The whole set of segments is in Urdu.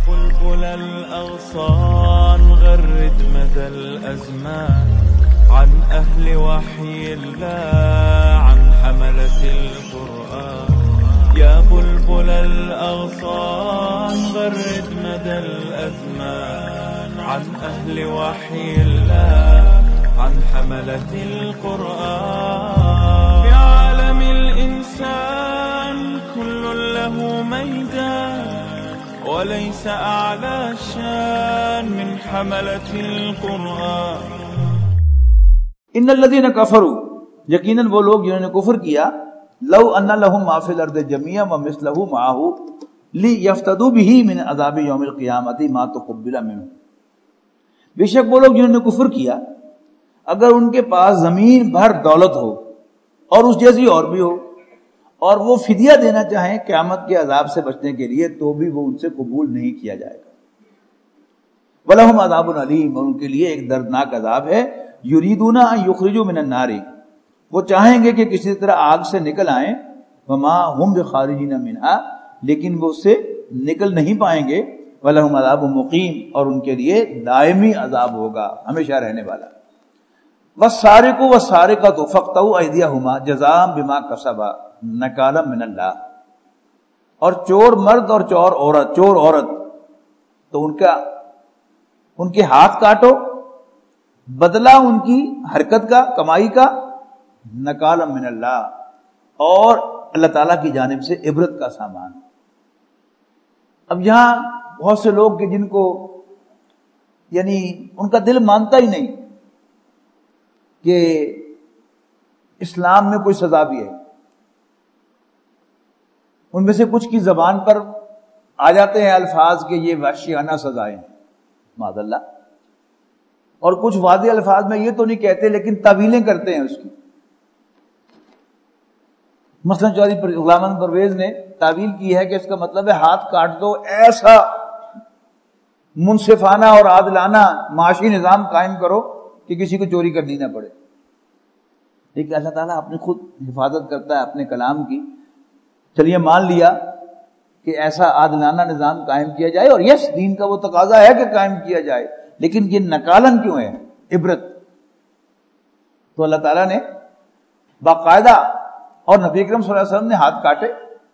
بلبل الأغصان غرد مدى الأزمان عن أهل وحي الله عن حملة القرآن. يا بلبل الأغصان غرد مدى الأزمان عن أهل وحي الله عن حملة القرآن. في عالم الإنسان كل له ميدان وليس أعلى شان من حملة القرآن. ان الذين كفروا، یقیناً وہ لوگ جنہوں نے کفر کیا، لو ان لهم ما في الارض جميعا ومثله معه ليفتدوا به من عذاب يوم القيامة ما تقبل منهم. بے شک وہ لوگ جنہوں نے کفر کیا، اگر ان کے پاس زمین بھر دولت ہو اور اس جیسی اور بھی ہو اور وہ فدیہ دینا چاہیں قیامت کے عذاب سے بچنے کے لیے، تو بھی وہ ان سے قبول نہیں کیا جائے گا. وَلَهُمْ عَذَابٌ عَلِيمٌ، اور ان کے لیے ایک دردناک عذاب ہے. یریدون ان یخرجوا من النار، وہ چاہیں گے کہ کسی طرح آگ سے نکل آئیں. وما هم بخارجین منها، لیکن وہ اس سے نکل نہیں پائیں گے. وَلَهُمْ عَذَابٌ مُقِيمٌ، اور ان کے لیے دائمی عذاب ہوگا، ہمیشہ رہنے والا. وَالسَّارِقُ وَالسَّارِقَةُ فَاقْطَعُوا أَيْدِيَهُمَا جَزَاءً بِمَا كَسَبَا نَكَالًا مِنَ اللَّهِ. اور چور مرد اور چور عورت تو ان کے ہاتھ کاٹو، بدلہ ان کی حرکت کا، کمائی کا، نکالا من اللہ، اور اللہ تعالیٰ کی جانب سے عبرت کا سامان. اب یہاں بہت سے لوگ کہ جن کو یعنی ان کا دل مانتا ہی نہیں کہ اسلام میں کوئی سزا بھی ہے. ان میں سے کچھ کی زبان پر آ جاتے ہیں الفاظ کہ یہ وحشیانہ سزائیں ہیں معاذ اللہ، اور کچھ واضح الفاظ میں یہ تو نہیں کہتے لیکن تعویلیں کرتے ہیں اس کی. مثلا چودھری غلام احمد پرویز نے تعویل کی ہے کہ اس کا مطلب ہے ہاتھ کاٹ دو، ایسا منصفانہ اور عادلانہ معاشی نظام قائم کرو کہ کسی کو چوری کرنی نہ پڑے. لیکن اللہ تعالیٰ اپنی خود حفاظت کرتا ہے اپنے کلام کی. چلیے مان لیا کہ ایسا عادلانہ نظام قائم کیا جائے، اور یس دین کا وہ تقاضا ہے کہ قائم کیا جائے، لیکن یہ نکالن کیوں ہے؟ عبرت. تو اللہ تعالیٰ نے باقاعدہ، اور نبی اکرم صلی اللہ علیہ وسلم نے ہاتھ کاٹے،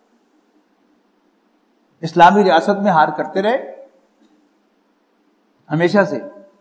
اسلامی ریاست میں ہار کرتے رہے ہمیشہ سے.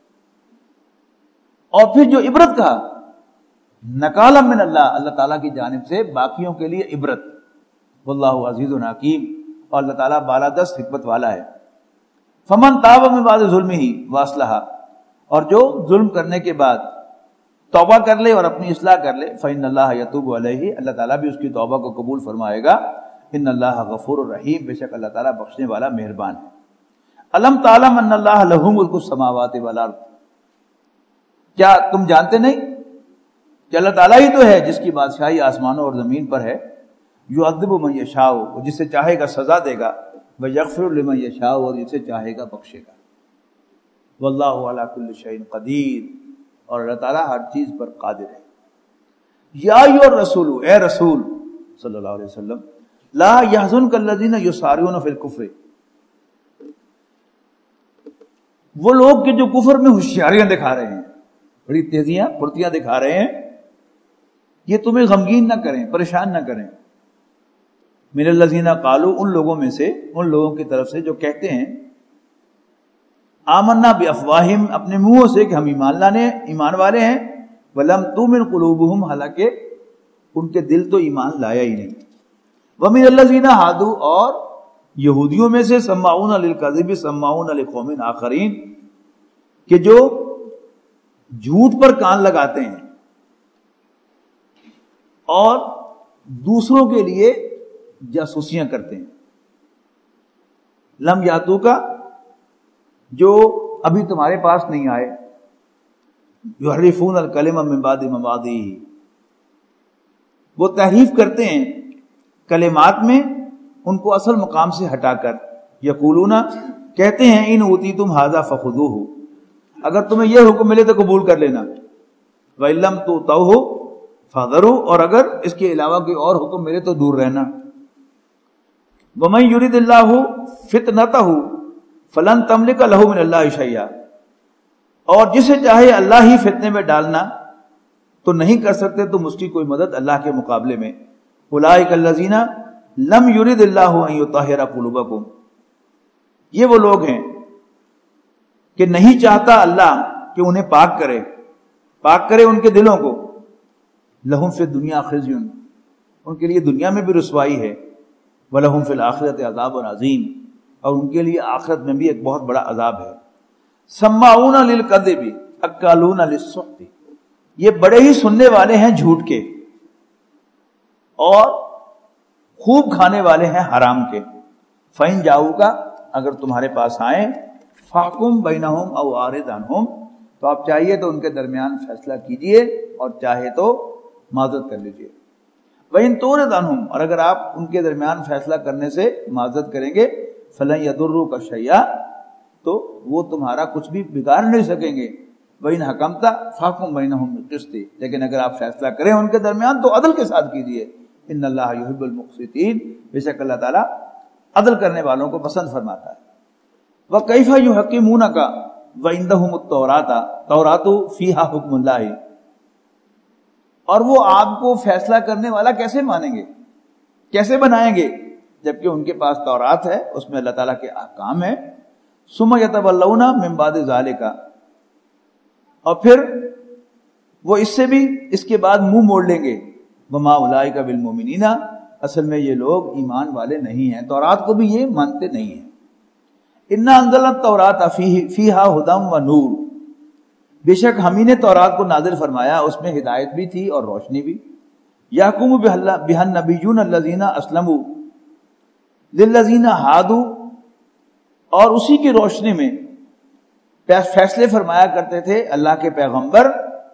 اور پھر جو عبرت کہا، نکالا من اللہ، اللہ تعالیٰ کی جانب سے باقیوں کے لیے عبرت. واللہ عزیز حکیم، اور اللہ تعالیٰ بالادست حکمت والا ہے. فمن تاب من بعد ظلمہ واصلح، اور جو ظلم کرنے کے بعد توبہ کر لے اور اپنی اصلاح کر لے، فإن اللہ یتوب علیہ، اللہ تعالیٰ بھی اس کی توبہ کو قبول فرمائے گا. ان اللہ غفور الرحیم، بے شک اللہ تعالیٰ بخشنے والا مہربان ہے. الم تعلم ان اللہ لہ ملک السماوات والارض، کیا تم جانتے نہیں کہ اللہ تعالیٰ ہی تو ہے جس کی بادشاہی آسمانوں اور زمین پر ہے. یعذب من یشاء، وہ جسے چاہے گا سزا دے گا. وَيَغْفِرُ لِمَن يَشَاءُ، اور جسے چاہے گا بخشے گا. وَاللَّهُ عَلَى كُلِّ شَيْءٍ قَدِيرٌ، اور اللہ تعالیٰ ہر چیز پر قادر ہے. یا ایھا الرسول، اے رسول صلی اللہ علیہ وسلم، لا يحزنك الذين يسارعون في الكفر، وہ لوگ کہ جو کفر میں ہوشیاریاں دکھا رہے ہیں، بڑی تیزیاں پھرتیاں دکھا رہے ہیں، یہ تمہیں غمگین نہ کریں، پریشان نہ کریں. من الذین قالوا، ان لوگوں میں سے، ان لوگوں کی طرف سے جو کہتے ہیں آمنا بافواہہم، اپنے منہوں سے کہ ہم ایمان والے ہیں، ولم تؤمن قلوبہم، حالانکہ ان کے دل تو ایمان لایا ہی نہیں. ومن الذین ہادوا، اور یہودیوں میں سے، سماعون للکذب سماعون لقوم آخرین، کہ جو جھوٹ پر کان لگاتے ہیں اور دوسروں کے لیے جاسوسیاں کرتے ہیں. لم یاتو کا، جو ابھی تمہارے پاس نہیں آئے. یحرفون الکلم من بعد مواضعہ، وہ تحریف کرتے ہیں کلمات میں ان کو اصل مقام سے ہٹا کر. یقولون، کہتے ہیں، ان اوتیتم ھذا فخذوہ، اگر تمہیں یہ حکم ملے تو قبول کر لینا. وَإِن لَّمْ تُؤْتَوْهُ فَاحْذَرُوا، اور اگر اس کے علاوہ کوئی اور حکم ملے تو دور رہنا. وَمَن يُرِدِ اللَّهُ فِتْنَتَهُ فلن تملک لہ من اللہ شیئا، اور جسے چاہے اللہ ہی فتنے میں ڈالنا تو نہیں کر سکتے تم اس کی کوئی مدد اللہ کے مقابلے میں۔ اولئک الذین لم یرد اللہ ان یطہر قلوبکم، یہ وہ لوگ ہیں کہ نہیں چاہتا اللہ کہ انہیں پاک کرے ان کے دلوں کو۔ لہم فی الدنیا خزی، ان کے لیے دنیا میں بھی رسوائی ہے، وَلَهُمْ فِي الْآخِرَةِ عَذَابٌ عَظِيمٌ، اور ان کے لیے آخرت میں بھی ایک بہت بڑا عذاب ہے۔ سماعون للکذب اکالون للسحت، یہ بڑے ہی سننے والے ہیں جھوٹ کے اور خوب کھانے والے ہیں حرام کے۔ فَإِن جَاءُوكَ، اگر تمہارے پاس آئیں، فَاحْكُم بَيْنَهُمْ أَوْ أَعْرِضْ عَنْهُمْ، تو آپ چاہیے تو ان کے درمیان فیصلہ کیجئے اور چاہے تو معذرت کر لیجئے۔ وَإِن تُعْرِضْ عَنْهُمْ، اور اگر آپ ان کے درمیان فیصلہ کرنے سے معذرت کریں گے، فَلَن يَضُرُّوكَ شَيْئًا، تو وہ تمہارا کچھ بھی بگاڑ نہیں سکیں گے۔ وَإِنْ حَكَمْتَ فَاحْكُم بَيْنَهُم بِالْقِسْطِ، لیکن اگر آپ فیصلہ کریں ان کے درمیان تو عدل کے ساتھ کیجئے۔ ان اللہ یحب المقسطین، بے شک اللہ تعالیٰ عدل کرنے والوں کو پسند فرماتا ہے۔ وَكَيْفَ يُحَكِّمُونَكَ وَعِندَهُمُ التَّوْرَاةُ، تورات فیہا حکم اللہ، اور وہ آپ کو فیصلہ کرنے والا کیسے مانیں گے، کیسے بنائیں گے، جبکہ ان کے پاس تورات ہے، اس میں اللہ تعالیٰ کے احکام ہے۔ ثم يتولون من بعد ذلك، اور پھر وہ اس سے بھی اس کے بعد منہ موڑ لیں گے۔ وما اولئک بالمؤمنین، اصل میں یہ لوگ ایمان والے نہیں ہیں، تورات کو بھی یہ مانتے نہیں ہیں۔ انا انزلنا التوراۃ فیہا ھدی ونور، بے شک ہم ہی نے تورات کو نازل فرمایا، اس میں ہدایت بھی تھی اور روشنی بھی۔ یحکم بہا النبیون الذین اسلموا للذین ہادوا، اور اسی کی روشنی میں فیصلے فرمایا کرتے تھے اللہ کے پیغمبر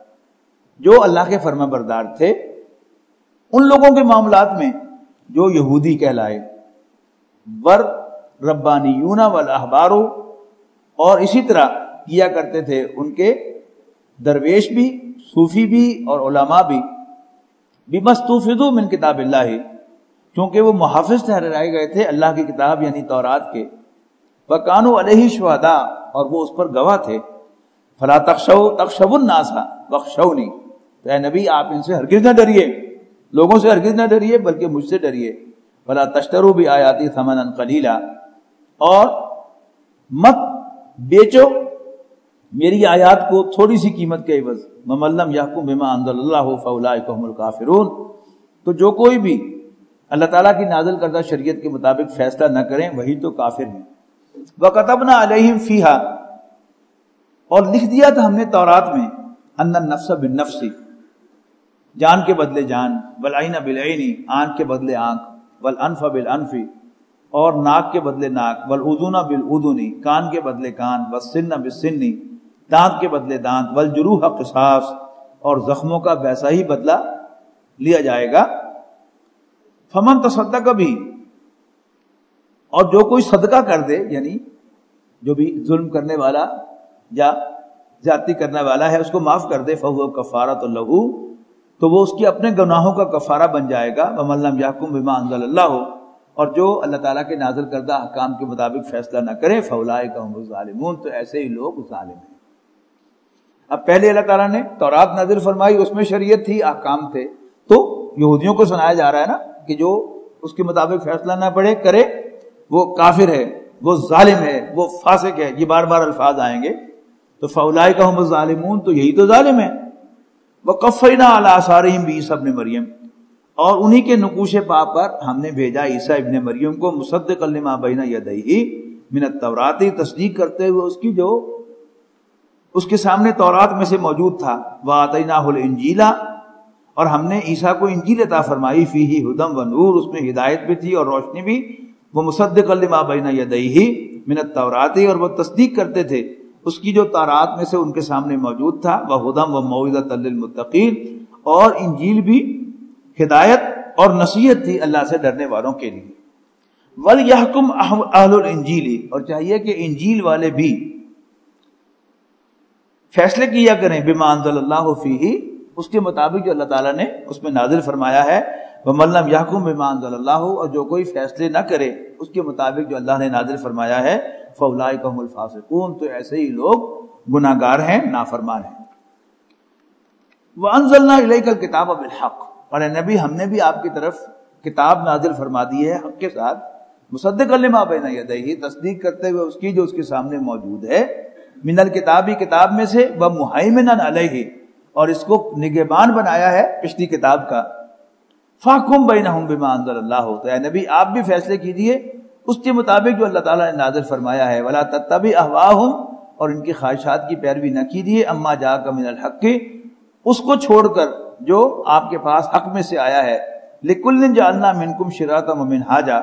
جو اللہ کے فرما بردار تھے ان لوگوں کے معاملات میں جو یہودی کہلائے، ور ربانیون والاحبار، اور اسی طرح کیا کرتے تھے ان کے درویش بھی، صوفی بھی اور علماء بھی، بمستوفدوا من کتاب اللہ، کیونکہ وہ محافظ ٹھہرائے گئے تھے اللہ کی کتاب یعنی تورات کے۔ وَكَانُوا عَلَيْهِ شُهَدَاءَ، اور وہ اس پر گواہ تھے۔ فَلَا تَخْشَوُا النَّاسَ وَاخْشَوْنِي، تو اے نبی آپ ان سے ہرگز نہ ڈریے، لوگوں سے ہرگز نہ ڈریے بلکہ مجھ سے ڈریے۔ فَلَا تَشْتَرُوا بِآيَاتِي ثَمَنًا قَلِيلًا، اور مت بیچو میری آیات کو تھوڑی سی قیمت کے عوض۔ وَمَن لَّمْ يَحْكُم بِمَا أَنزَلَ اللَّهُ فَأُولَٰئِكَ هُمُ الْكَافِرُونَ، تو جو کوئی بھی اللہ تعالیٰ کی نازل کردہ شریعت کے مطابق فیصلہ نہ کریں وہی تو کافر ہیں۔ وَكَتَبْنَا عَلَيْهِمْ فِيهَا، اور لکھ دیا تھا ہم نے تورات میں، أَنَّ النَّفْسَ بِالنَّفْسِ، جان کے بدلے جان، وَالْعَيْنَ بِالْعَيْنِ، آنکھ کے بدلے آنکھ، وَالْأَنْفَ بِالْأَنْفِ، اور ناک کے بدلے ناک، وَالْأُذُنَ بِالْأُذُنِ، کان کے بدلے کان، وَالسِّنَّ بِالسِّنِّ، دانت کے بدلے دانت، وَالْجُرُوحَ قِصَاص، اور زخموں کا ویسا ہی بدلہ لیا جائے گا۔ فَمَن تَصَدَّقَ بِهِ، اور جو کوئی صدقہ کر دے، یعنی جو بھی ظلم کرنے والا یا زیادتی کرنے والا ہے اس کو معاف کر دے، فَهُوَ كَفَّارَةٌ لَهُ، تو وہ اس کے اپنے گناہوں کا کفارہ بن جائے گا۔ وَمَن لَّمْ يَحْكُم بِمَا أَنزَلَ اللَّهُ، اور جو اللہ تعالیٰ کے نازل کردہ احکام کے مطابق فیصلہ نہ کرے، فَأُولَٰئِكَ هُمُ الظَّالِمُونَ، تو ایسے ہی لوگ ظالم ہیں۔ اب پہلے اللہ تعالیٰ نے تورات نازل فرمائی، اس میں شریعت تھی، احکام تھے، تو یہودیوں کو سنایا جا رہا ہے نا کہ جو اس کے مطابق فیصلہ نہ کرے وہ کافر ہے، وہ ظالم ہے، وہ فاسق ہے، یہ بار بار الفاظ آئیں گے۔ تو فَأُولَٰئِكَ هُمُ الظَّالِمُونَ، تو یہی تو ظالم ہے۔ وَقَفَّيْنَا عَلَىٰ آثَارِهِمْ بِعِیسَىٰ ابْنِ مریم، اور انہی کے نقوش پا پر ہم نے بھیجا عیسیٰ ابن مریم کو، مصدقا لما بین یدیہ من التوراۃ، تصدیق کرتے ہوئے اس کی جو اس کے سامنے تورات میں سے موجود تھا۔ وَآتَيْنَاهُ الْإِنجِيلَ، اور ہم نے عیسیٰ کو انجیل عطا فرمائی، فیہ ھدی ونور، اس میں ہدایت بھی تھی اور روشنی بھی۔ وَمُصَدِّقًا لِمَا بَيْنَ يَدَيْهِ مِنَ التَّوْرَاةِ، اور وہ تصدیق کرتے تھے اس کی جو تورات میں سے ان کے سامنے موجود تھا۔ وَھُدًى وَمَوْعِظَةً لِّلْمُتَّقِينَ، اور انجیل بھی ہدایت اور نصیحت تھی اللہ سے ڈرنے والوں کے لیے۔ وَلْيَحْكُمْ أَهْلُ الْإِنجِيلِ، اور چاہیے کہ انجیل والے بھی فیصلے کیا کریں، بِمَا أَنزَلَ اللَّهُ فِيهِ، اس کے مطابق جو اللہ تعالیٰ نے اس میں نازل فرمایا ہے۔ وَمَن لَّمْ يَحْكُم بِمَا أَنزَلَ اللَّهُ، اور جو کوئی فیصلے نہ کرے اس کے مطابق جو اللہ نے نازل فرمایا ہے، فاولئک هم الفاسقون، تو ایسے ہی لوگ گناہگار ہیں، نافرمان ہیں۔ وانزلنا الیک الکتاب بالحق، اور اے نبی ہم نے بھی آپ کی طرف کتاب نازل فرما دی ہے حق کے ساتھ، مصدقا لما بین یدیہ، تصدیق کرتے ہوئے اس کی جو اس کے سامنے موجود ہے، من الکتابی کتاب میں سے، ومہیمنا علیہ، اور اس کو نگہبان بنایا ہے پچھلی کتاب کا، فاحکم بینہم بما انزل اللہ، تو اے نبی آپ بھی فیصلے کیجئے اس کے مطابق جو اللہ تعالیٰ نے نازل فرمایا ہے، ولا تتبع اہواہم، اور ان کی خواہشات کی پیروی نہ کیجئے، اما جاءک من الحق، اس کو چھوڑ کر جو آپ کے پاس حق میں سے آیا ہے، لکل جعلنا منکم شرعۃ ومنہاجا،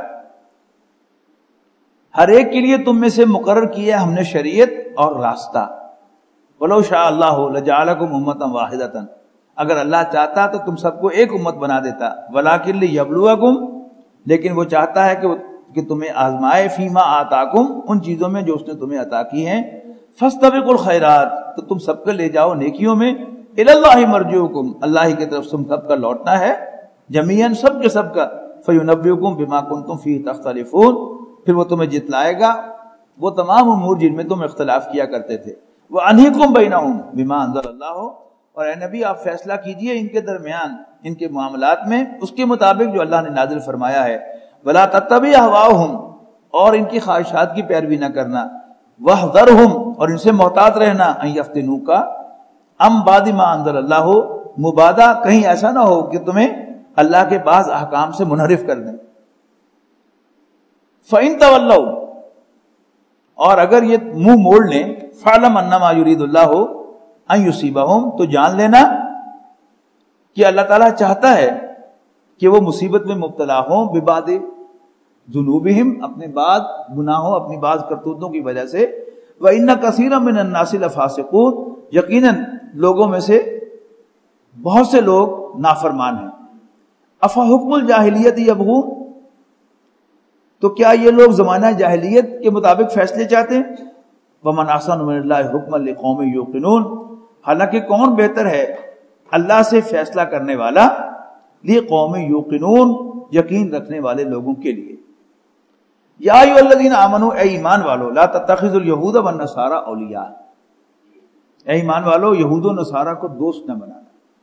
ہر ایک کے لیے تم میں سے مقرر کیا ہم نے شریعت اور راستہ، ولو شاء اللہ لجعلکم امۃ واحدۃ، اگر اللہ چاہتا تو تم سب کو ایک امت بنا دیتا، ولکن لیبلوکم، لیکن وہ چاہتا ہے کہ تمہیں آزمائے، فیما آتاکم، ان چیزوں میں جو اس نے تمہیں عطا کی ہیں، فاستبقوا الخیرات، تو تم سب کو لے جاؤ نیکیوں میں، الی اللہ مرجعکم، اللہ کی طرف تم سب کا لوٹنا ہے، جمیعاً سب کے سب کا، فینبئکم بما کنتم فیہ تختلفون، پھر وہ تمہیں جتلائے گا وہ تمام امور جن میں تم اختلاف کیا کرتے تھے، وانحکم بینہم بما انزل اللہ، اور اے نبی آپ فیصلہ کیجئے ان کے درمیان، ان کے معاملات میں اس کے مطابق جو اللہ نے نازل فرمایا ہے، ولا تتبع اہواہم، اور ان کی خواہشات کی پیروی نہ کرنا، واحذرہم، اور ان سے محتاط رہنا، ان یفتنوک ام بعد ما انزل اللہ، مبادا کہیں ایسا نہ ہو کہ تمہیں اللہ کے بعض احکام سے منحرف کر دیں، فَإِن تَوَلَّوْا، اور اگر یہ منہ موڑ لیں، فَعْلَمْ أَنَّمَا يُرِيدُ اللَّهُ أَن يُصِيبَهُمْ، تو جان لینا کہ اللہ تعالیٰ چاہتا ہے کہ وہ مصیبت میں مبتلا ہوں، بِبَعْضِ ذُنُوبِهِمْ، اپنے بعض گناہوں، اپنی بعض کرتوتوں کی وجہ سے، وَإِنَّ كَثِيرًا مِّنَ النَّاسِ لَفَاسِقُونَ، یقیناً لوگوں میں سے بہت سے لوگ نافرمان ہیں، أَفَحُكْمُ الْجَاهِلِيَّةِ يَبْغُونَ، تو کیا یہ لوگ زمانہ جاہلیت کے مطابق فیصلے چاہتے ہیں، وَمَنْ أَحْسَنُ مِنَ اللَّهِ حُكْمًا لِقَوْمٍ يُوقِنُونَ، حالانکہ کون بہتر ہے اللہ سے فیصلہ کرنے والا، لِقَوْمٍ يُوقِنُونَ، یقین رکھنے والے لوگوں کے لیے۔ یا ایھا الذین آمنوا، اے ایمان والو، لا تتخذوا اليہود والنصارى اولیاء، اے ایمان والو یہود و نصارہ کو دوست نہ بنانا۔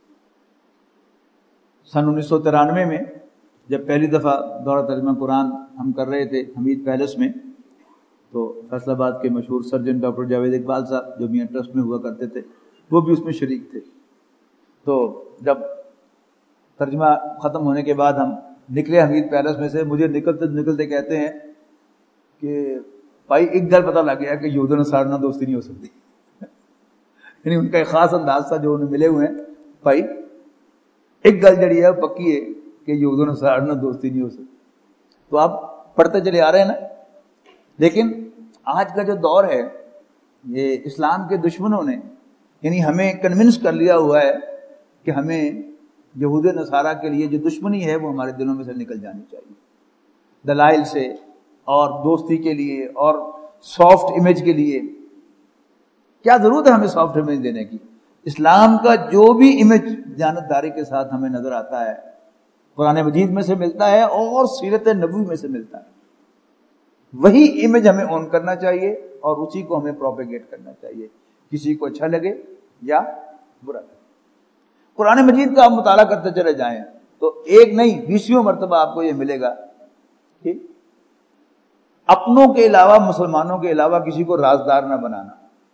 سن 1993 میں جب پہلی دفعہ دورہ ترجمہ قرآن ہم کر رہے تھے حمید پیلس میں، تو فیصل آباد کے مشہور سرجن ڈاکٹر جاوید اقبال صاحب جو میاں ٹرسٹ میں ہوا کرتے تھے، وہ بھی اس میں شریک تھے۔ تو جب ترجمہ ختم ہونے کے بعد ہم نکلے حمید پیلس میں سے، مجھے نکلتے نکلتے کہتے ہیں کہ بھائی ایک گل پتہ لگ گیا کہ یہود و نصارہ نہ دوستی نہیں ہو سکتی، یعنی ان کا ایک خاص انداز تھا جو انہیں ملے ہوئے ہیں، بھائی ایک گل جڑی ہے پکی ہے کہ یہود و نصارہ نہ دوستی نہیں ہو سکتی۔ تو آپ پڑھتے چلے آ رہے ہیں نا، لیکن آج کا جو دور ہے، یہ اسلام کے دشمنوں نے یعنی ہمیں کنونس کر لیا ہوا ہے کہ ہمیں یہود نصارہ کے لیے جو دشمنی ہے وہ ہمارے دلوں میں سے نکل جانی چاہیے، دلائل سے اور دوستی کے لیے اور سافٹ امیج کے لیے۔ کیا ضرورت ہے ہمیں سافٹ امیج دینے کی؟ اسلام کا جو بھی امیج دیانتداری کے ساتھ ہمیں نظر آتا ہے قرآن مجید میں سے ملتا ہے اور سیرت نبوی میں سے ملتا ہے، وہی امیج ہمیں اون کرنا چاہیے اور اسی کو ہمیں پروپیگیٹ کرنا چاہیے، کسی کو اچھا لگے یا برا لگے۔ قرآن مجید کا آپ مطالعہ کرتے چلے جائیں تو ایک نہیں 20 مرتبہ آپ کو یہ ملے گا کہ اپنوں کے علاوہ، مسلمانوں کے علاوہ کسی کو رازدار نہ بنانا۔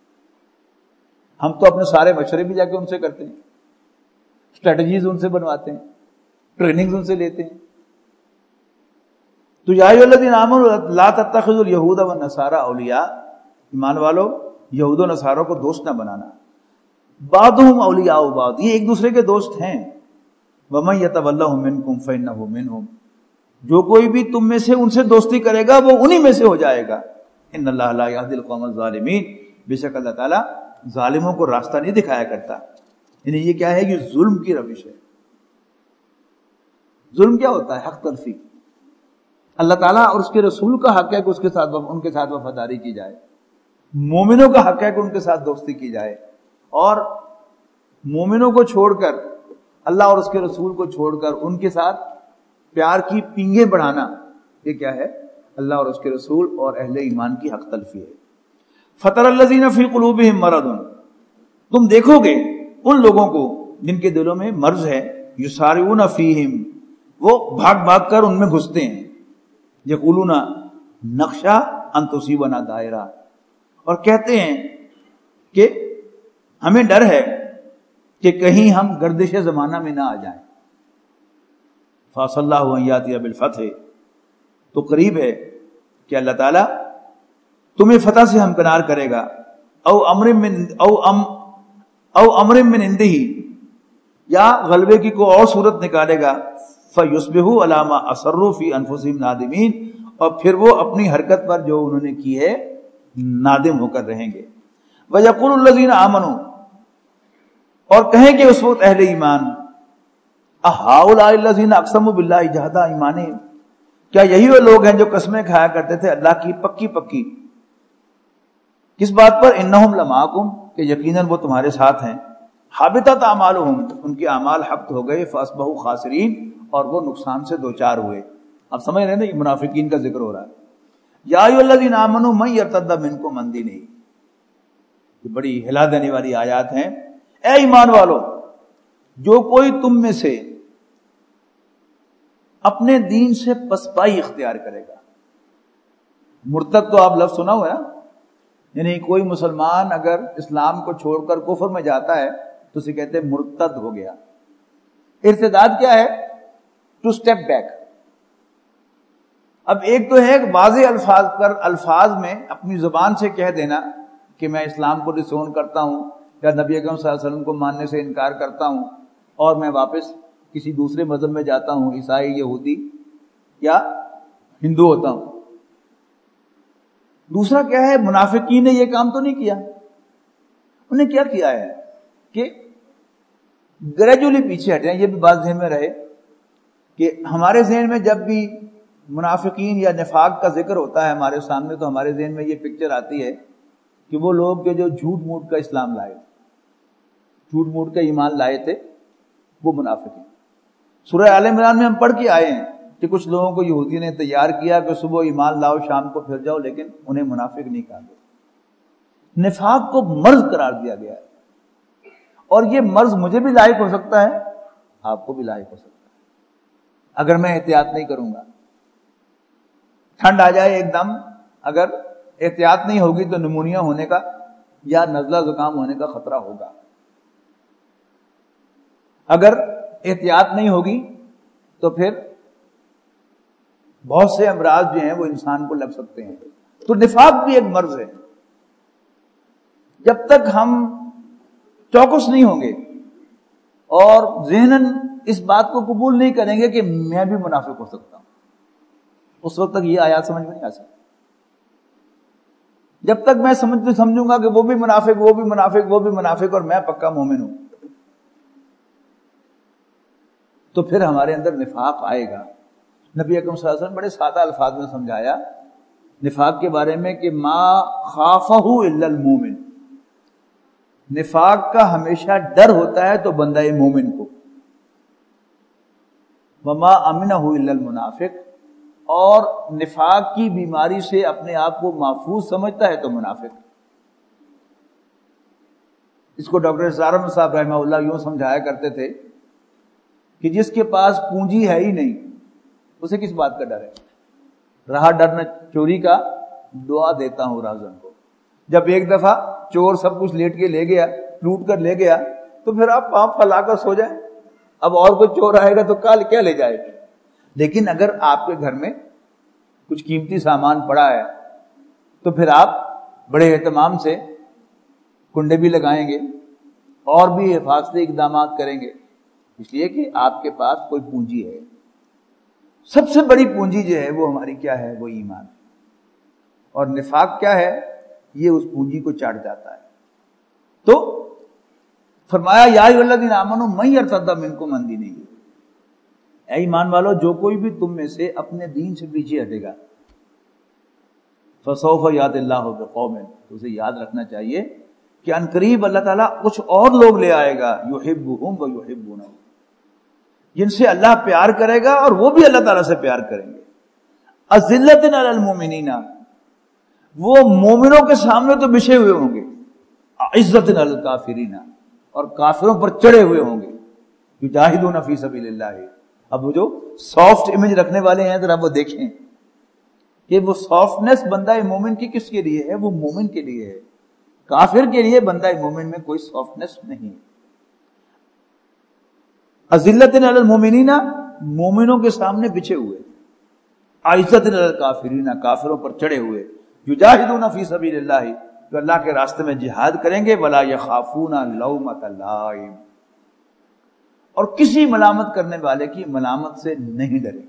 ہم تو اپنے سارے مشورے بھی جا کے ان سے کرتے ہیں، اسٹریٹجیز ان سے بنواتے ہیں، ٹریننگز ان سے لیتے ہیں۔ تو یا ایھا الذین آمنوا لا تتخذوا اليہود والنصارى اولیاء، ایمان والو یہود و نصاروں کو دوست نہ بنانا۔ بعضهم اولیاء بعض، یہ ایک دوسرے کے دوست ہیں۔ ومن یتولھم منکم فانہ منہم، جو کوئی بھی تم میں سے ان سے دوستی کرے گا وہ انہی میں سے ہو جائے گا۔ ان اللہ لا یہدی القوم الظالمین، بے شک اللہ تعالیٰ ظالموں کو راستہ نہیں دکھایا کرتا۔ یعنی یہ کیا ہے؟ یہ ظلم کی روش ہے۔ ظلم کیا ہوتا ہے؟ حق تلفی۔ اللہ تعالیٰ اور اس کے رسول کا حق ہے کہ اس کے ساتھ ان کے ساتھ وفاداری کی جائے، مومنوں کا حق ہے کہ ان کے ساتھ دوستی کی جائے، اور مومنوں کو چھوڑ کر، اللہ اور اس کے رسول کو چھوڑ کر ان کے ساتھ پیار کی پینگیں بڑھانا، یہ کیا ہے؟ اللہ اور اس کے رسول اور اہل ایمان کی حق تلفی ہے. فَتَرَى الَّذِينَ فِي قُلُوبِهِم مَرَضٌ، تم دیکھو گے ان لوگوں کو جن کے دلوں میں مرض ہے، یسارعون فیہم، وہ بھاگ بھاگ کر ان میں گھستے ہیں، یقولون نخشى ان تصیبنا دائرہ، اور کہتے ہیں کہ ہمیں ڈر ہے کہ کہیں ہم گردش زمانہ میں نہ آ جائیں. فَعَسَى اللَّهُ أَن يَأْتِيَ بِالْفَتْحِ، تو قریب ہے کہ اللہ تعالیٰ تمہیں فتح سے ہمکنار کرے گا، او امر من عنده، یا غلبے کی کوئی اور صورت نکالے گا، فَيُصْبِحُوا عَلَى مَا أَصَرُّوا فِي أَنفُسِهِمْ نَادِمِينَ، اور پھر وہ اپنی حرکت پر جو انہوں نے کی ہے نادم ہو کر رہیں گے. وَيَقُولُ الَّذِينَ آمَنُوا، اور کہیں کہ اس وقت اہل ایمان، أَهَٰؤُلَاءِ الَّذِينَ أَقْسَمُوا بِاللَّهِ جَهْدَ أَيْمَانِهِمْ، کیا یہی وہ لوگ ہیں جو قسمیں کھایا کرتے تھے اللہ کی پکی پکی، کس بات پر؟ انہم لمعکم، کہ یقیناً وہ تمہارے ساتھ ہیں. حابطت اعمالہم، ان کے اعمال حبط ہو گئے، فاصبحوا خاسرین، اور وہ نقصان سے دوچار ہوئے. اب سمجھ رہے ہیں نا، یہ منافقین کا ذکر ہو رہا ہے. یا ایھا الذین آمنوا من یرتد منکم عن دینہ، یہ بڑی ہلا دینے والی آیات ہیں. اے ایمان والو، جو کوئی تم میں سے اپنے دین سے پسپائی اختیار کرے گا. مرتد تو آپ لفظ سنا ہوا ہے نا، یعنی کوئی مسلمان اگر اسلام کو چھوڑ کر کفر میں جاتا ہے تو اسے کہتے ہیں مرتد ہو گیا. ارتداد کیا ہے؟ Two step back. اب ایک تو ہے واضح الفاظ پر الفاظ میں اپنی زبان سے کہہ دینا کہ میں اسلام کو ڈسون کرتا ہوں یا نبی اکرم صلی اللہ علیہ وسلم کو ماننے سے انکار کرتا ہوں اور میں واپس کسی دوسرے مذہب میں جاتا ہوں، عیسائی، یہودی یا ہندو ہوتا ہوں. دوسرا کیا ہے؟ منافقین نے یہ کام تو نہیں کیا. انہیں کیا کیا ہے کہ گریجولی پیچھے ہٹے. یہ بھی بات ذہن میں رہے کہ ہمارے ذہن میں جب بھی منافقین یا نفاق کا ذکر ہوتا ہے ہمارے سامنے تو ہمارے ذہن میں یہ پکچر آتی ہے کہ وہ لوگ جو جھوٹ موٹ کا اسلام لائے، جھوٹ موٹ کا ایمان لائے تھے، وہ منافقین. سورہ آل عمران میں ہم پڑھ کے آئے ہیں کہ کچھ لوگوں کو یہودی نے تیار کیا کہ صبح ایمان لاؤ شام کو پھر جاؤ، لیکن انہیں منافق نہیں کہا گیا. نفاق کو مرض قرار دیا گیا ہے، اور یہ مرض مجھے بھی لاحق ہو سکتا ہے، آپ کو بھی لاحق ہو سکتا ہے اگر میں احتیاط نہیں کروں گا. ٹھنڈ آ جائے ایک دم، اگر احتیاط نہیں ہوگی تو نمونیا ہونے کا یا نزلہ زکام ہونے کا خطرہ ہوگا. اگر احتیاط نہیں ہوگی تو پھر بہت سے امراض جو ہیں وہ انسان کو لگ سکتے ہیں. تو نفاق بھی ایک مرض ہے. جب تک ہم چوکس نہیں ہوں گے اور ذہناً اس بات کو قبول نہیں کریں گے کہ میں بھی منافق ہو سکتا ہوں، اس وقت تک یہ آیات سمجھ میں نہیں آ سکتی. جب تک میں سمجھوں گا کہ وہ بھی منافق، وہ بھی منافق، وہ بھی منافق اور میں پکا مومن ہوں، تو پھر ہمارے اندر نفاق آئے گا. نبی اکرم صلی اللہ علیہ وسلم بڑے سادہ الفاظ میں سمجھایا نفاق کے بارے میں کہ ما خافہ الا المومن، نفاق کا ہمیشہ ڈر ہوتا ہے تو بندہ مومن کو. وما امنہ الا المنافق، اور نفاق کی بیماری سے اپنے آپ کو محفوظ سمجھتا ہے تو منافق. اس کو ڈاکٹر اسرار احمد صاحب رحمہ اللہ یوں سمجھایا کرتے تھے کہ جس کے پاس پونجی ہے ہی نہیں اسے کس بات کا ڈر ہے؟ رہا ڈر نہ چوری کا، دعا دیتا ہوں رازن کو. جب ایک دفعہ چور سب کچھ لیٹ کے لے گیا، لوٹ کر لے گیا، تو پھر آپ پاپ پھیلا کر سو جائیں. اب اور کوئی چور آئے گا تو کل کیا لے جائے گا. لیکن اگر آپ کے گھر میں کچھ قیمتی سامان پڑا ہے تو پھر آپ بڑے اہتمام سے کنڈے بھی لگائیں گے اور بھی حفاظتی اقدامات کریں گے، اس لیے کہ آپ کے پاس کوئی پونجی ہے. سب سے بڑی پونجی جو ہے وہ ہماری کیا ہے؟ وہ ایمان. اور نفاق کیا ہے؟ یہ اس پونجی کو چاٹ جاتا ہے. تو فرمایا یا ایھا الذین آمنوا من یرتد منکم عن دینہ، اے ایمان والو جو کوئی بھی تم میں سے اپنے دین سے پیچھے ہٹے گا، فسوف یأتی اللہ بقوم، تو اسے یاد رکھنا چاہیے کہ ان قریب اللہ تعالیٰ کچھ اور لوگ لے آئے گا، یحبہم ویحبونہ، جن سے اللہ پیار کرے گا اور وہ بھی اللہ تعالیٰ سے پیار کریں گے. अज़िल्लतिन अलल मुमिनीना, वो मोमिनों के सामने तो बिछे हुए होंगे, इज्जतिन अलल काफिरीना, और काफिरों पर चढ़े हुए होंगे, युजाहिदूना फी सबीलिल्लाह। अब वो जो सॉफ्ट इमेज रखने वाले हैं जरा वो देखें कि वो सॉफ्टनेस बंदा मोमिन की किसके लिए है? वो मोमिन के लिए है। काफिर के लिए बंदा मोमिन में कोई सॉफ्टनेस नहीं है। अज़िल्लतिन अलल मुमिनीना, मोमिनों के सामने बिछे हुए, आइज़्ज़तिन अलल काफिरीना, काफिरों पर चढ़े हुए, युजाहिदूना फी सबीलिल्लाह, जो अल्लाह के रास्ते में जिहाद करेंगे, वला यखाफूना लौमत लाइम, और किसी मलामत करने वाले की मलामत से नहीं डरे।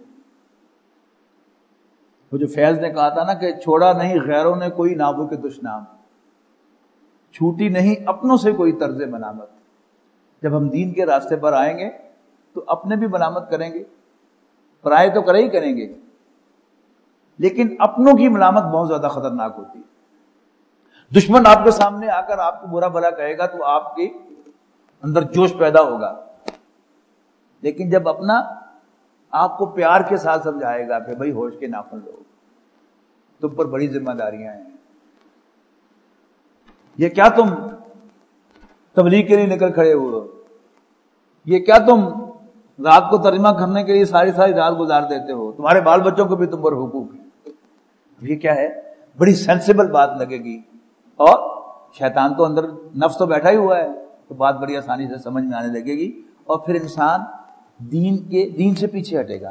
वो जो फैज ने कहा था ना कि छोड़ा नहीं गैरों ने कोई नाबू के दुश्नाम, छूटी नहीं अपनों से कोई तर्ज मलामत। जब हम दीन के रास्ते पर आएंगे तो अपने भी मलामत करेंगे, पराये तो करे ही करेंगे, लेकिन अपनों की मलामत बहुत ज्यादा खतरनाक होती है। दुश्मन आपके सामने आकर आपको बुरा भला कहेगा तो आपके अंदर जोश पैदा होगा, लेकिन जब अपना आपको प्यार के साथ समझाएगा कि भाई होश के नाखून लो, तुम पर बड़ी जिम्मेदारियां हैं, ये क्या तुम तबलीग के लिए निकल खड़े हुए, ये क्या तुम रात को तर्जमा करने के लिए सारी सारी रात गुजार देते हो, तुम्हारे बाल बच्चों को भी तुम पर हुकूक है। ये क्या है? बड़ी सेंसिबल बात लगेगी, और शैतान तो अंदर, नफ्स तो बैठा ही हुआ है, तो बात बड़ी आसानी से समझ में आने लगेगी, और फिर इंसान दीन से पीछे हटेगा।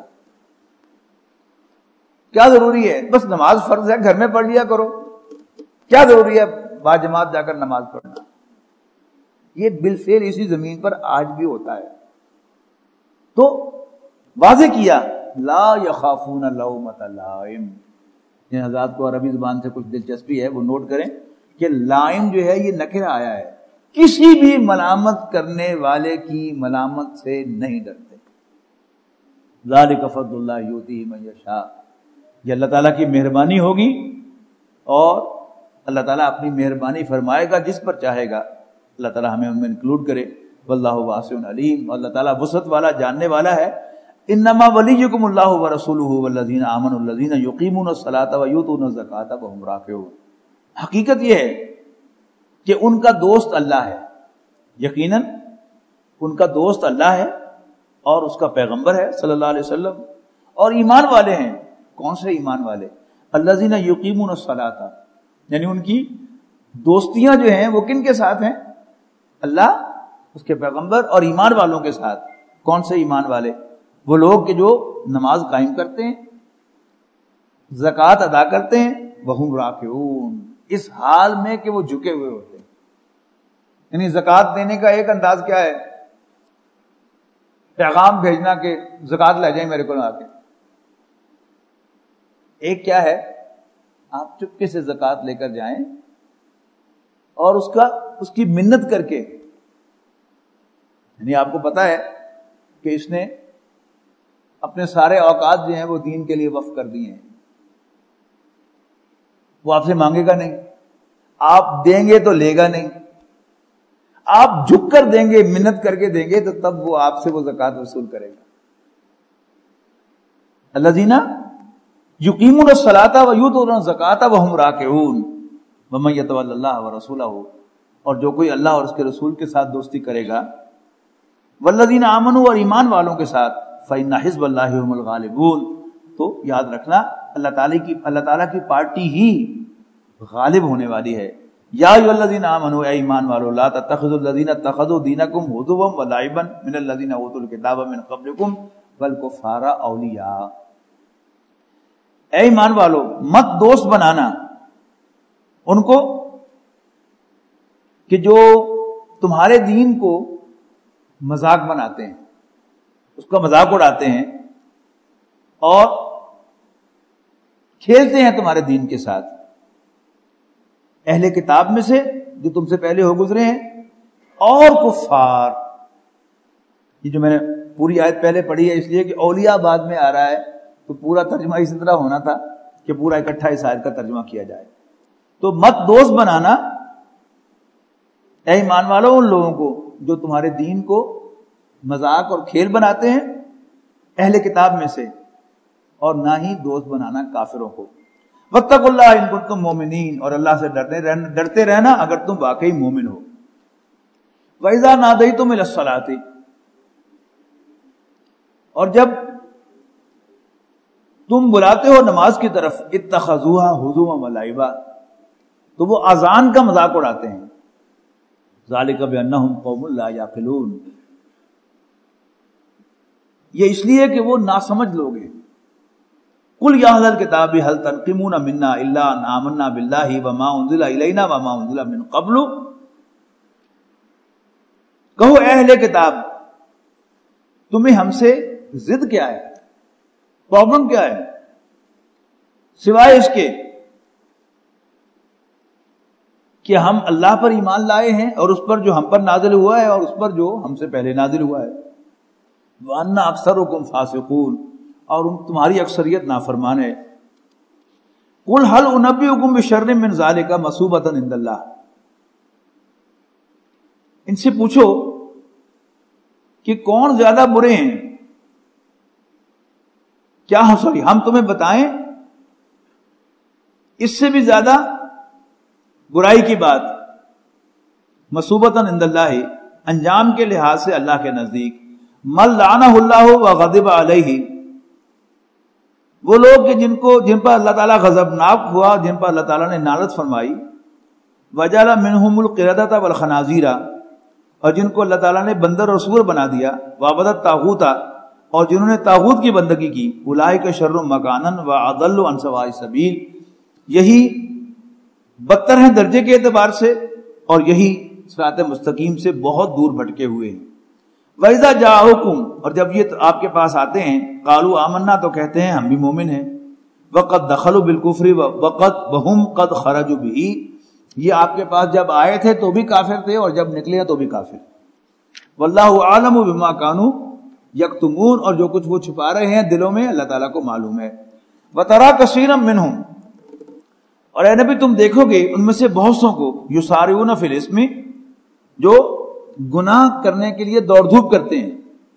क्या जरूरी है? बस नमाज फर्ज है, घर में पढ़ लिया करो, क्या जरूरी है बाजमात जाकर नमाज पढ़ना? ये बिलफेल इसी जमीन पर आज भी होता है। तो वाज़े किया, ला यखाफून लौमत लाइम। जिन हज़रात को अरबी जुबान से कुछ दिलचस्पी है वो नोट करें कि लाइम जो है ये नकिरा आया है, किसी भी मलामत करने वाले की मलामत से नहीं डरते। ज़ालिका फ़ज़्लुल्लाह युतीहि मन यशा, ये अल्लाह ताला की मेहरबानी होगी, और अल्लाह ताला अपनी मेहरबानी फरमाएगा जिस पर चाहेगा। अल्लाह ताला हमें उनमें इंक्लूड करे। वल्लाहु वासिउन अलीम, अल्लाह ताला वसअत वाला, जानने वाला है। इन्नमा वलियुकुमुल्लाहु व रसूलुहु वल्लज़ीना आमनु अल्लज़ीना युक़ीमूनस सलाता व यूतूनज़ ज़काता व हुम राकिऊन। हकीकत यह है कि उनका दोस्त अल्लाह है, यकीनन उनका दोस्त अल्लाह है और उसका पैगंबर है सल्लल्लाहु अलैहि वसल्लम, और ईमान वाले हैं। कौन से ईमान वाले? अल्लज़ीना युक़ीमूनस सलाता, यानी उनकी दोस्तियां जो हैं वो किन के साथ हैं? अल्लाह, उसके पैगंबर और ईमान वालों के साथ। कौन से ईमान वाले? वो लोग कि जो नमाज कायम करते हैं, ज़कात अदा करते हैं, वहुम राकिऊन, इस हाल में कि वो झुके हुए होते हैं। यानी ज़कात देने का एक अंदाज क्या है? पैगाम भेजना कि ज़कात ले जाए मेरे को आके। एक क्या है, आप चुपके से ज़कात लेकर जाएं और उसकी मिन्नत करके, यानी आपको पता है कि इसने अपने सारे औकात जो हैं वो दीन के लिए वक्फ कर दिए हैं, वो आपसे मांगेगा नहीं, आप देंगे तो लेगा नहीं, आप झुक कर देंगे, मिन्नत करके देंगे तो तब वो आपसे वो ज़कात वसूल करेगा। अल्लज़ीना युक़ीमूनस सलाता व यूतूनज़ ज़काता व हुम राकिऊन व मन यतवल्लल्लाह व रसूलहु, और जो कोई अल्लाह और उसके रसूल के साथ दोस्ती करेगा, वल्लज़ीना आमनू, और ईमान वालों के साथ, फ़इन्ना हिज़्बल्लाहि हुमुल गालिबून, तो याद रखना अल्लाह ताला की पार्टी ही गालिब होने वाली है। या अय्युहल्लज़ीना आमनू, ए ईमान वालों, ला तत्तखिज़ुल्लज़ीना इत्तखज़ू दीनकुम हुज़ुवन व लाइबन मिनल्लज़ीना ऊतुल किताब मिन क़ब्लिकुम वल कुफ़ारा औलिया। ए ईमान वालों, मत दोस्त बनाना उनको कि जो तुम्हारे दीन को मजाक बनाते हैं, उसका मजाक उड़ाते हैं और खेलते हैं तुम्हारे दीन के साथ। अहले किताब में से जो तुमसे पहले हो गुजरे हैं, और कुफ्फार। ये जो मैंने पूरी आयत पहले पढ़ी है इसलिए कि औलिया बाद में आ रहा है, तो पूरा तर्जुमा इसी तरह होना था कि पूरा इकट्ठा इस आयत का तर्जुमा किया जाए। तो मत दोस्त बनाना ऐ ईमान वालों उन लोगों को जो तुम्हारे दीन को मजाक और खेल बनाते हैं, अहले किताब में से, اور نہ ہی دوست بنانا کافروں کو. واتقوا اللہ ان کنتم مومنین، اور اللہ سے ڈرتے رہنا اگر تم واقعی مومن ہو. وَإِذَا نَادَيْتُمْ إِلَى الصَّلَاةِ، اور جب تم بلاتے ہو نماز کی طرف، اتخذوها هزوا ولعبا، تو وہ اذان کا مذاق اڑاتے ہیں. ذَلِكَ بِأَنَّهُمْ قَوْمٌ لَا يَعْقِلُونَ، یہ اس لیے کہ وہ ناسمجھ لوگ ہیں. قُلْ يَا أَهْلَ الْكِتَابِ هَلْ تَنْقِمُونَ مِنَّا إِلَّا أَنْ آمَنَّا بِاللَّهِ وَمَا أُنزِلَ إِلَيْنَا وَمَا أُنزِلَ مِنْ قَبْلُ. کہو اے اہل کتاب، تمہیں ہم سے ضد کیا ہے، پرابلم کیا ہے، سوائے اس کے کہ ہم اللہ پر ایمان لائے ہیں اور اس پر جو ہم پر نازل ہوا ہے اور اس پر جو ہم سے پہلے نازل ہوا ہے. وَأَنَّ أَكْثَرُكُمْ فَاسِقُونَ، اور تمہاری اکثریت نافرمان ہے. قُلْ هَلْ أُنَبِّئُكُمْ بِشَرٍّ مِّن ذَلِكَ مَثُوبَةً عِندَ اللَّهِ، ان سے پوچھو کہ کون زیادہ برے ہیں، کیا ہم تمہیں بتائیں اس سے بھی زیادہ برائی کی بات. مصوبتاً عند اللہ، انجام کے لحاظ سے اللہ کے نزدیک. من لعنہ اللہ وغضب علیہ، وہ لوگ کہ جن پر اللہ تعالیٰ غضبناک ہوا، جن پر اللہ تعالیٰ نے لعنت فرمائی. وجعل منہم القردۃ والخنازیر، اور جن کو اللہ تعالیٰ نے بندر اور سور بنا دیا. وعبدت طاغوت، اور جنہوں نے طاغوت کی بندگی کی. اولئک شر مکانا واضل عن سواء السبیل، یہی بدتر ہیں درجے کے اعتبار سے اور یہی صراط مستقیم سے بہت دور بھٹکے ہوئے ہیں. وَإِذَا جَاءُوكُمْ، اور جب یہ آپ کے پاس آتے ہیں، قالوا آمنا، تو کہتے ہیں ہم بھی مومن ہیں. وَقَدْ دَخَلُوا بِالْكُفْرِ وَهُمْ قَدْ خَرَجُوا بِهِ، یہ آپ کے پاس جب آئے تھے تو بھی کافر تھے اور جب نکلے تو بھی کافر. وَاللَّهُ أَعْلَمُ بِمَا كَانُوا يَكْتُمُونَ، اور جو کچھ وہ چھپا رہے ہیں دلوں میں اللہ تعالیٰ کو معلوم ہے. وَتَرَى كَثِيرًا مِّنْهُمْ، اور اے نبی تم دیکھو گے ان میں سے بہت سو کو، یسارعون فی الاسم، جو گناہ کرنے کے لیے دوڑ دھوپ کرتے ہیں.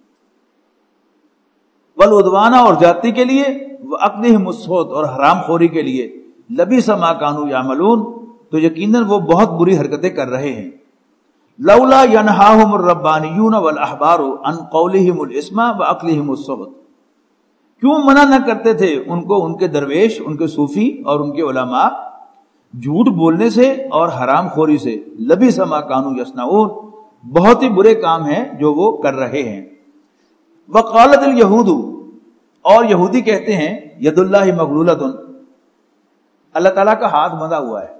والعدوان، اور جاتی کے لیے. واکلہم السحت، اور حرام خوری کے لیے. لبئس ما کانوا یعملون، تو یقیناً وہ بہت بری حرکتیں کر رہے ہیں. لولا ینہاہم الربانیون والاحبار عن قولہم الاسم واکلہم السحت، کیوں منع نہ کرتے تھے ان کو ان کے درویش، ان کے صوفی اور ان کے علماء جھوٹ بولنے سے اور حرام خوری سے. لبئس ما کانوا یصنعون، بہت ہی برے کام ہیں جو وہ کر رہے ہیں. وقالت الیہود، اور یہودی کہتے ہیں ید اللہ مغلولۃ، اللہ تعالیٰ کا ہاتھ بندھا ہوا ہے.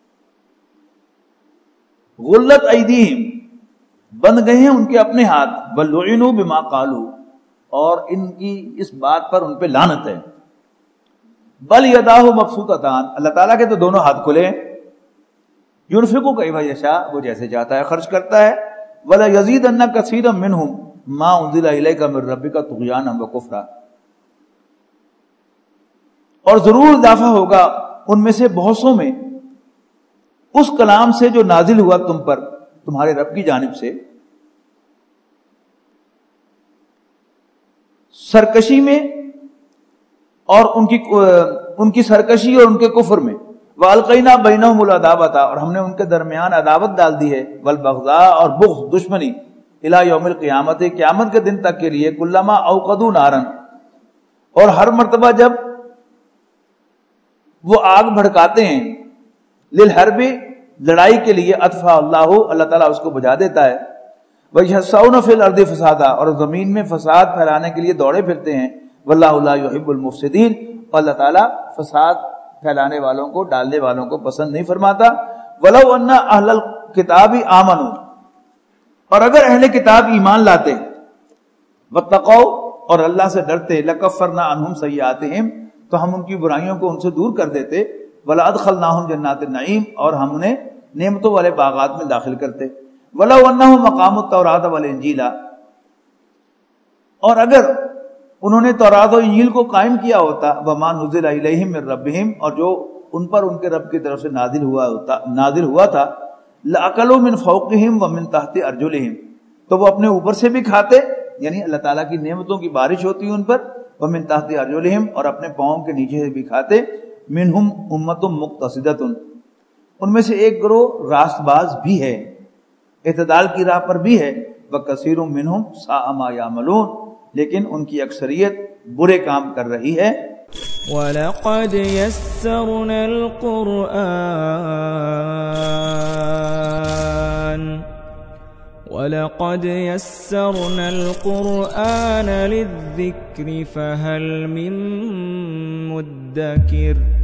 غلت ایدیہم، بند گئے ہیں ان کے اپنے ہاتھ. ولعنوا بما قالوا، اور ان کی اس بات پر ان پہ لعنت ہے. بل یداہ مبسوطتان، اللہ تعالیٰ کے تو دونوں ہاتھ کھلے ہیں. ینفق کیف یشاء، وہ جیسے چاہتا ہے خرچ کرتا ہے. ولا یزیدن کثیرا منہم ما انزل الیک من ربک طغیانا وکفرا، اور ضرور اضافہ ہوگا ان میں سے بہت سو میں اس کلام سے جو نازل ہوا تم پر تمہارے رب کی جانب سے، سرکشی میں اور ان کی سرکشی اور ان کے کفر میں. وَأَلْقَيْنَا بَيْنَهُمُ الْعَدَاوَةَ، اور ہم نے ان کے درمیان عداوت ڈال دی ہے. وَالْبَغْضَاءَ، اور بغض، دشمنی. إِلَى يَوْمِ الْقِيَامَةِ، قیامت کے دن تک کے لیے. كُلَّمَا أَوْقَدُوا نَارًا، اور ہر مرتبہ جب وہ آگ بھڑکاتے ہیں. لِلْحَرْبِ، لڑائی کے لیے. أَطْفَأَ اللَّهُ، اللہ تعالیٰ اس کو بجھا دیتا ہے. وَيَسْعَوْنَ فِي الْأَرْضِ فَسَادًا، اور زمین میں فساد پھیلانے کے لیے دوڑے پھرتے ہیں. وَاللَّهُ لَا يُحِبُّ الْمُفْسِدِينَ، اور اللہ تعالیٰ فساد پھیلانے والوں کو، ڈالنے والوں کو پسند نہیں فرماتا. وَلَوْ أَنَّ أَهْلَ الْكِتَابِ آمَنُوا، اور اگر اہل کتاب ایمان لاتے. وَاتَّقَوْا، اور اللہ سے ڈرتے. لَكَفَّرْنَا عَنْهُمْ سَيِّئَاتِهِمْ، تو ہم ان کی برائیوں کو ان سے دور کر دیتے. وَلَأَدْخَلْنَاهُمْ جَنَّاتِ النَّعِيمِ، اور ہم انہیں نعمتوں والے باغات میں داخل کرتے. وَلَوْ أَنَّهُمْ أَقَامُوا التَّوْرَاةَ وَالْإِنْجِيلَ، اور اگر انہوں نے تورات و انجیل کو قائم کیا ہوتا. وَمَا نُزِلَ إِلَيْهِمْ مِنْ رَبِّهِمْ، اور جو ان پر ان کے رب کی طرف سے نازل ہوا تھا. لَأَكَلُوا مِنْ فَوْقِهِمْ وَمِنْ تَحْتِ أَرْجُلِهِمْ، تو وہ اپنے اوپر سے بھی کھاتے، یعنی اللہ تعالیٰ کی نعمتوں کی بارش ہوتی ان پر، ومن تحت ارجلہم، اور اپنے پاؤں کے نیچے سے بھی کھاتے، منہم امۃ مقتصدۃ، ان میں سے ایک گروہ راست باز بھی ہے، اعتدال کی راہ پر بھی ہے، وکثیر منہم ساء ما یعملون، لیکن ان کی اکثریت برے کام کر رہی ہے۔ وَلَقَدْ يَسَّرْنَا الْقُرْآنَ لِلذِّكْرِ فَهَلْ مِن مُّدَّكِرٍ